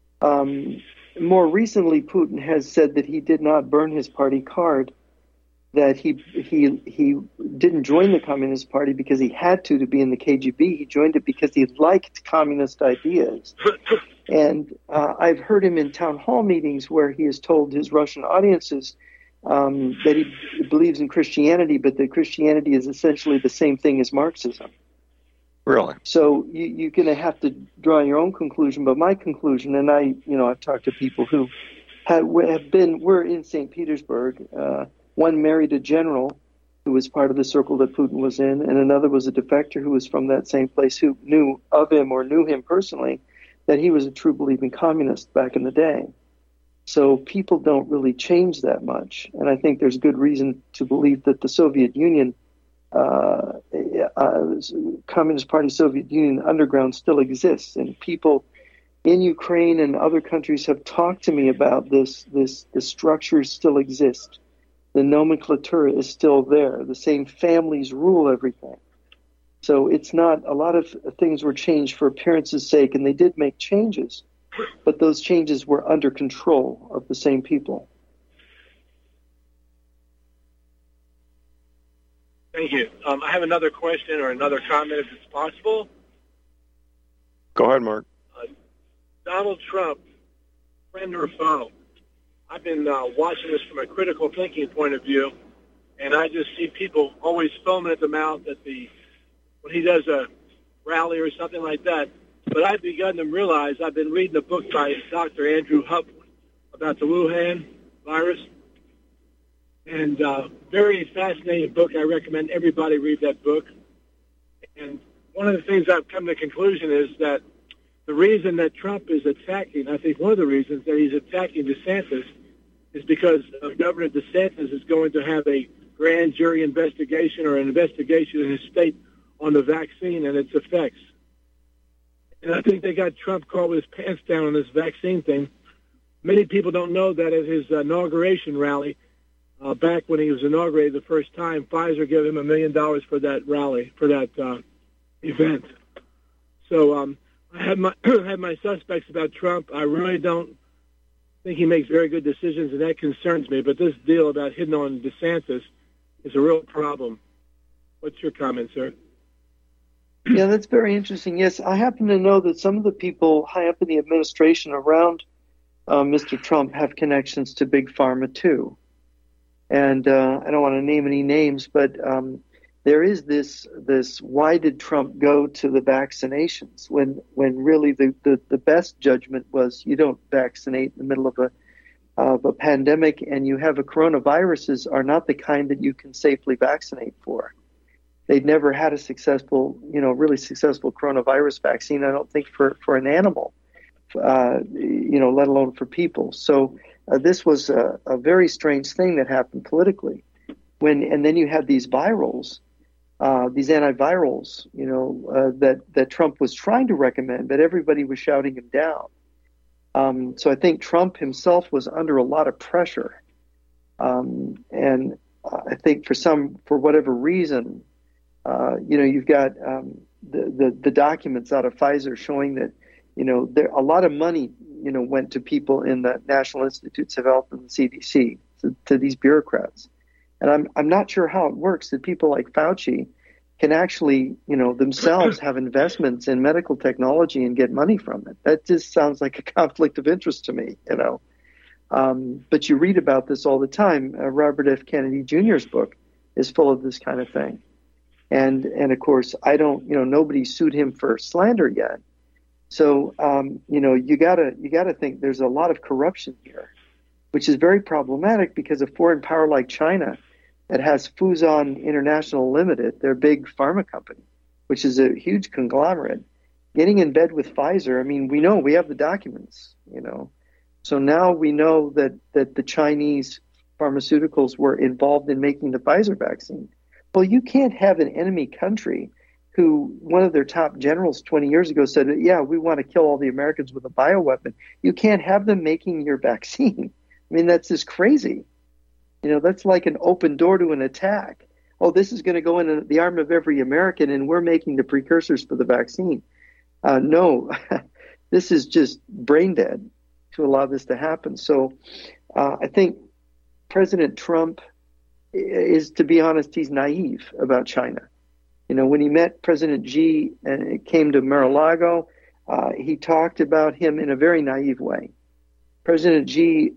More recently, Putin has said that he did not burn his party card. that he didn't join the Communist Party because he had to be in the KGB. He joined it because he liked communist ideas. And I've heard him in town hall meetings where he has told his Russian audiences that he believes in Christianity, but that Christianity is essentially the same thing as Marxism. Really? So you're going to have to draw your own conclusion. But my conclusion, and I've talked to people who were in St. Petersburg. One married a general who was part of the circle that Putin was in, and another was a defector who was from that same place who knew of him or knew him personally, that he was a true believing communist back in the day. So people don't really change that much. And I think there's good reason to believe that the Soviet Union, Communist Party Soviet Union underground still exists. And people in Ukraine and other countries have talked to me about this. The structures still exist. The nomenclatura is still there. The same families rule everything. So it's not, a lot of things were changed for appearance's sake, and they did make changes, but those changes were under control of the same people. Thank you. I have another question or another comment, if it's possible. Go ahead, Mark. Donald Trump, friend or foe? I've been watching this from a critical thinking point of view, and I just see people always foaming at the mouth when he does a rally or something like that. But I've begun to realize, I've been reading a book by Dr. Andrew Hupp about the Wuhan virus, and very fascinating book. I recommend everybody read that book. And one of the things I've come to the conclusion is that the reason that Trump is attacking, I think one of the reasons that he's attacking DeSantis is because Governor DeSantis is going to have a grand jury investigation or an investigation in his state on the vaccine and its effects. And I think they got Trump caught with his pants down on this vaccine thing. Many people don't know that at his inauguration rally, back when he was inaugurated the first time, Pfizer gave him $1 million for that rally, for that event. So I have my suspects about Trump. I really don't think he makes very good decisions, and that concerns me. But this deal about hitting on DeSantis is a real problem. What's your comment, sir? Yeah, that's very interesting. Yes, I happen to know that some of the people high up in the administration around Mr. Trump have connections to Big Pharma, too. And I don't want to name any names, but there is this why did Trump go to the vaccinations when really the best judgment was you don't vaccinate in the middle of a pandemic, and you have coronaviruses are not the kind that you can safely vaccinate for. They'd never had a successful, really successful coronavirus vaccine, I don't think, for an animal, let alone for people. So this was a very strange thing that happened politically. And then you had these virals, these antivirals, that Trump was trying to recommend, but everybody was shouting him down. So I think Trump himself was under a lot of pressure. And I think for whatever reason, you've got the documents out of Pfizer showing that, a lot of money, went to people in the National Institutes of Health and the CDC, to these bureaucrats. And I'm not sure how it works that people like Fauci can actually, themselves have investments in medical technology and get money from it. That just sounds like a conflict of interest to me, But you read about this all the time. Robert F. Kennedy Jr.'s book is full of this kind of thing. And of course, nobody sued him for slander yet. So, you gotta think there's a lot of corruption here, which is very problematic because a foreign power like China that has Fuzhou International Limited, their big pharma company, which is a huge conglomerate, getting in bed with Pfizer. I mean, we have the documents, So now we know that the Chinese pharmaceuticals were involved in making the Pfizer vaccine. Well, you can't have an enemy country who one of their top generals 20 years ago said, yeah, we want to kill all the Americans with a bioweapon. You can't have them making your vaccine. I mean, that's just crazy. That's like an open door to an attack. Oh, this is going to go in the arm of every American, and we're making the precursors for the vaccine. No, this is just brain dead to allow this to happen. So I think President Trump is, to be honest, he's naive about China. When he met President Xi and it came to Mar-a-Lago, he talked about him in a very naive way. President Xi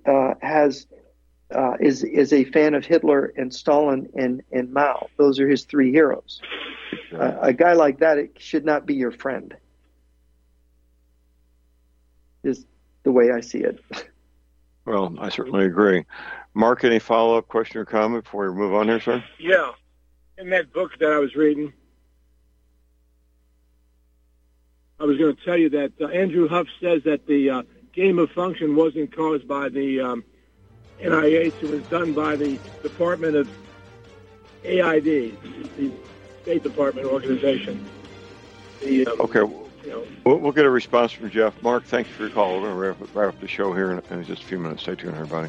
is a fan of Hitler and Stalin and Mao. Those are his three heroes. A guy like that should not be your friend, is the way I see it. Well, I certainly agree. Mark, any follow-up question or comment before we move on here, sir? Yeah. In that book that I was reading, I was going to tell you that Andrew Huff says that the gain of function wasn't caused by the NIH. It was done by the Department of AID, the State Department organization. Okay. We'll get a response from Jeff. Mark, thanks for your call. We're going to wrap up the show here in just a few minutes. Stay tuned, everybody.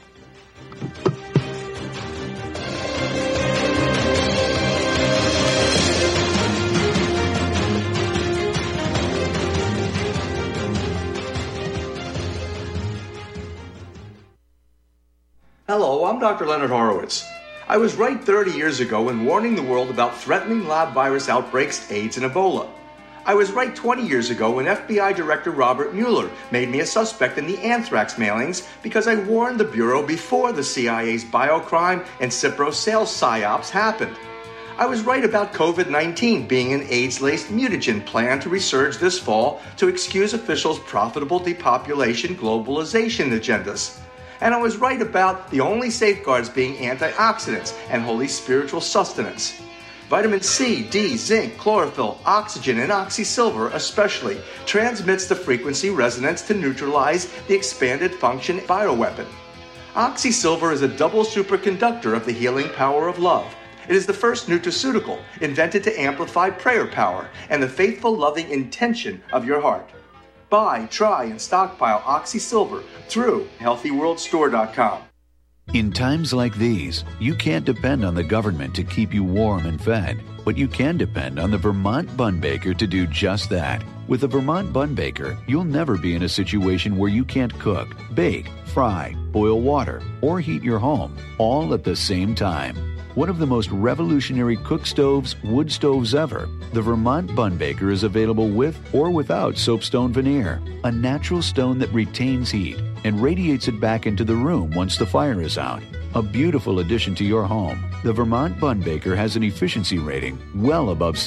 Hello, I'm Dr. Leonard Horowitz. I was right 30 years ago in warning the world about threatening lab virus outbreaks, AIDS, and Ebola. I was right 20 years ago when FBI Director Robert Mueller made me a suspect in the anthrax mailings because I warned the Bureau before the CIA's biocrime and Cipro sales psyops happened. I was right about COVID-19 being an AIDS-laced mutagen planned to resurge this fall to excuse officials' profitable depopulation globalization agendas. And I was right about the only safeguards being antioxidants and holy spiritual sustenance. Vitamin C, D, zinc, chlorophyll, oxygen, and oxysilver especially transmits the frequency resonance to neutralize the expanded function bioweapon. Oxysilver is a double superconductor of the healing power of love. It is the first nutraceutical invented to amplify prayer power and the faithful, loving intention of your heart. Buy, try, and stockpile Oxysilver through HealthyWorldStore.com. In times like these, you can't depend on the government to keep you warm and fed, but you can depend on the Vermont Bun Baker to do just that. With the Vermont Bun Baker, you'll never be in a situation where you can't cook, bake, fry, boil water, or heat your home, all at the same time. One of the most revolutionary cook stoves, wood stoves ever, the Vermont Bun Baker is available with or without soapstone veneer, a natural stone that retains heat and radiates it back into the room once the fire is out. A beautiful addition to your home, the Vermont Bun Baker has an efficiency rating well above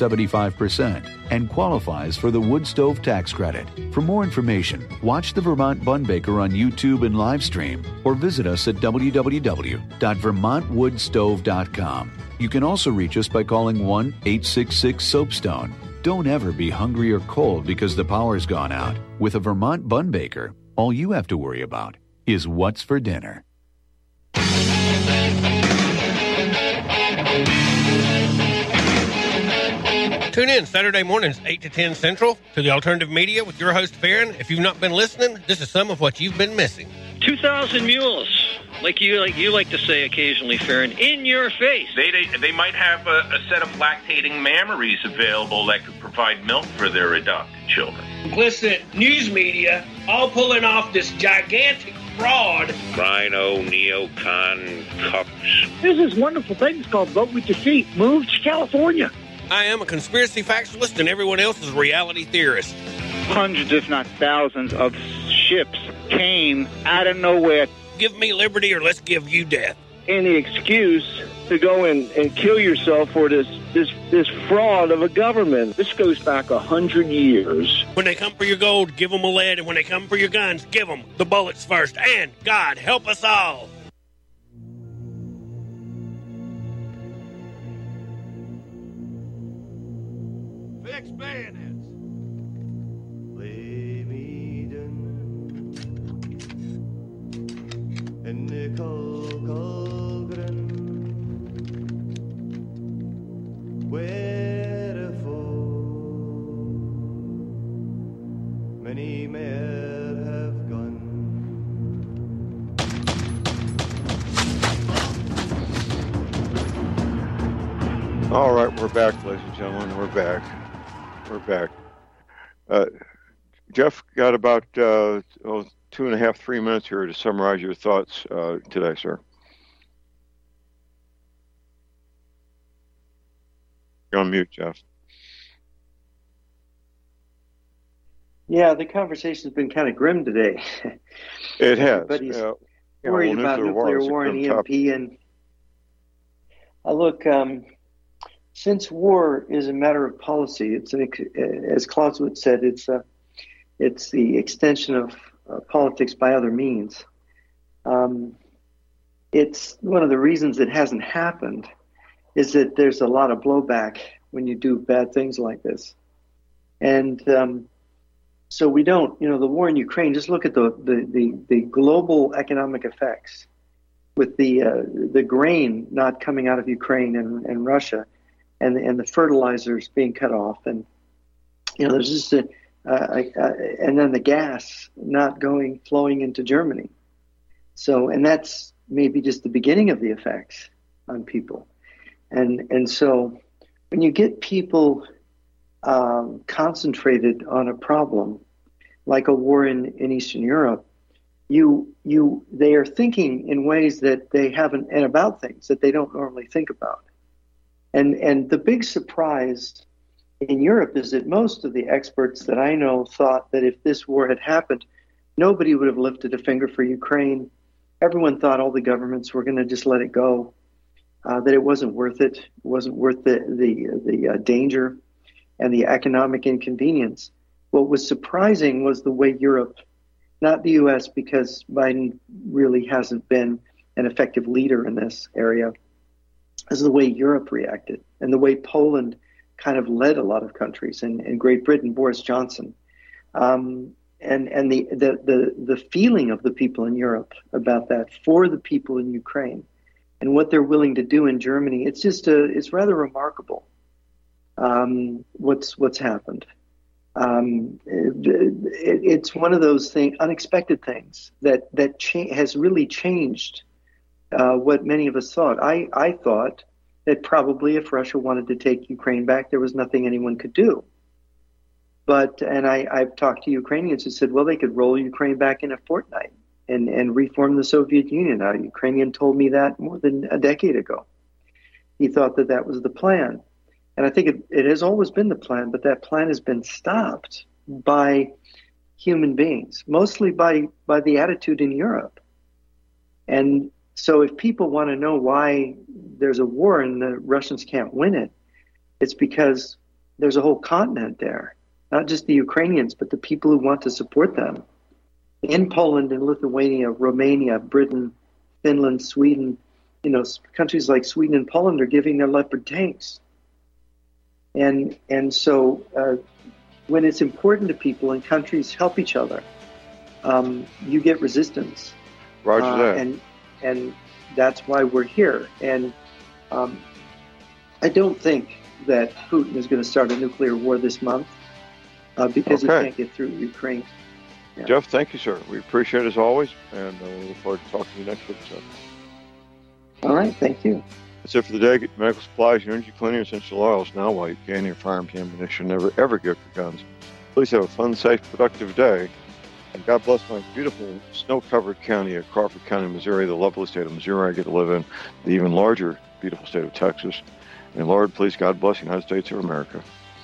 75% and qualifies for the wood stove tax credit. For more information, watch the Vermont Bun Baker on YouTube and live stream or visit us at www.vermontwoodstove.com. You can also reach us by calling 1-866-SOAPSTONE. Don't ever be hungry or cold because the power's gone out. With a Vermont Bun Baker, all you have to worry about is what's for dinner. Tune in Saturday mornings, 8 to 10 Central, to the Alternative Media with your host, Farron. If you've not been listening, this is some of what you've been missing. 2,000 mules, like you like to say occasionally, Farron, in your face. They might have a set of lactating mammaries available that could provide milk for their adopted children. Complicit news media all pulling off this gigantic fraud. Rhino, neocon, cucks. There's this wonderful thing called Vote With Your Feet. Move to California. I am a conspiracy factualist and everyone else is a reality theorist. Hundreds, if not thousands, of ships came out of nowhere. Give me liberty or let's give you death. Any excuse to go and kill yourself for this fraud of a government. This goes back 100 years. When they come for your gold, give them a lead, and when they come for your guns, give them the bullets first. And God help us all. Fix bayonets. Lay me down in the Colgren, wherefore many men have gone. All right, we're back, ladies and gentlemen. We're back. Jeff, got about 2.5, 3 minutes here to summarize your thoughts today, sir. You're on mute, Jeff. Yeah, the conversation's been kind of grim today. It has. Everybody's worried about nuclear war and EMP. And look, since war is a matter of policy, it's as Clausewitz said, it's the extension of politics by other means. It's one of the reasons it hasn't happened is that there's a lot of blowback when you do bad things like this. And so we don't, the war in Ukraine, just look at the global economic effects with the grain not coming out of Ukraine and Russia and the fertilizers being cut off. And, there's just and then the gas not flowing into Germany. So, and that's maybe just the beginning of the effects on people. And so when you get people concentrated on a problem like a war in Eastern Europe, they are thinking in ways that they haven't, and about things that they don't normally think about. And the big surprise in Europe is that most of the experts that I know thought that if this war had happened, nobody would have lifted a finger for Ukraine. Everyone thought all the governments were going to just let it go, that it wasn't worth it. It wasn't worth the danger and the economic inconvenience. What was surprising was the way Europe, not the U.S., because Biden really hasn't been an effective leader in this area, is the way Europe reacted and the way Poland kind of led a lot of countries, and Great Britain, Boris Johnson, and the feeling of the people in Europe about that for the people in Ukraine and what they're willing to do in Germany. It's just it's rather remarkable what's happened. It's one of those unexpected things that has really changed what many of us thought. I thought that probably if Russia wanted to take Ukraine back, there was nothing anyone could do. And I've talked to Ukrainians who said, well, they could roll Ukraine back in a fortnight and reform the Soviet Union. A Ukrainian told me that more than a decade ago. He thought that was the plan. And I think it has always been the plan, but that plan has been stopped by human beings, mostly by the attitude in Europe. And so if people want to know why there's a war and the Russians can't win it, it's because there's a whole continent there, not just the Ukrainians, but the people who want to support them. In Poland and Lithuania, Romania, Britain, Finland, Sweden, countries like Sweden and Poland are giving their Leopard tanks. And so when it's important to people and countries help each other, you get resistance. Roger that. And that's why we're here. And I don't think that Putin is going to start a nuclear war this month because he can't get through Ukraine. Yeah. Jeff, thank you, sir. We appreciate it as always, and we look forward to talking to you next week. So. All right, thank you. That's it for the day. Get medical supplies, your energy, cleaning, essential oils now while you can. Your firearms, ammunition, never ever give your guns. Please have a fun, safe, productive day. And God bless my beautiful snow-covered county of Crawford County, Missouri, the lovely state of Missouri I get to live in, the even larger, beautiful state of Texas. And Lord, please, God bless the United States of America.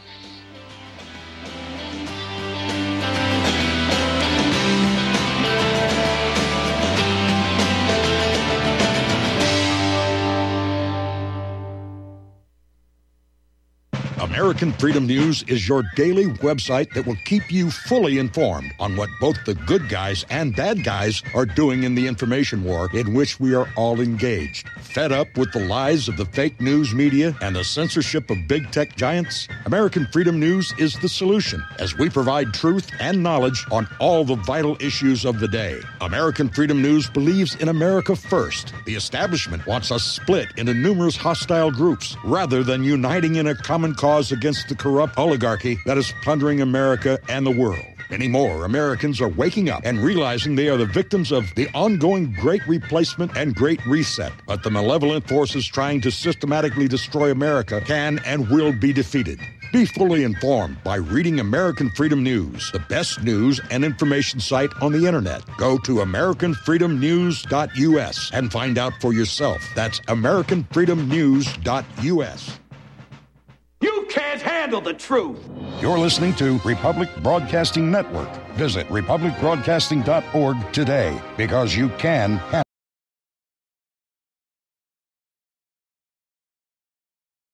American Freedom News is your daily website that will keep you fully informed on what both the good guys and bad guys are doing in the information war in which we are all engaged. Fed up with the lies of the fake news media and the censorship of big tech giants? American Freedom News is the solution as we provide truth and knowledge on all the vital issues of the day. American Freedom News believes in America first. The establishment wants us split into numerous hostile groups rather than uniting in a common cause against the corrupt oligarchy that is plundering America and the world. Many more Americans are waking up and realizing they are the victims of the ongoing Great Replacement and Great Reset. But the malevolent forces trying to systematically destroy America can and will be defeated. Be fully informed by reading American Freedom News, the best news and information site on the internet. Go to AmericanFreedomNews.us and find out for yourself. That's AmericanFreedomNews.us. handle the truth. You're listening to Republic Broadcasting Network. Visit republicbroadcasting.org today, because you can handle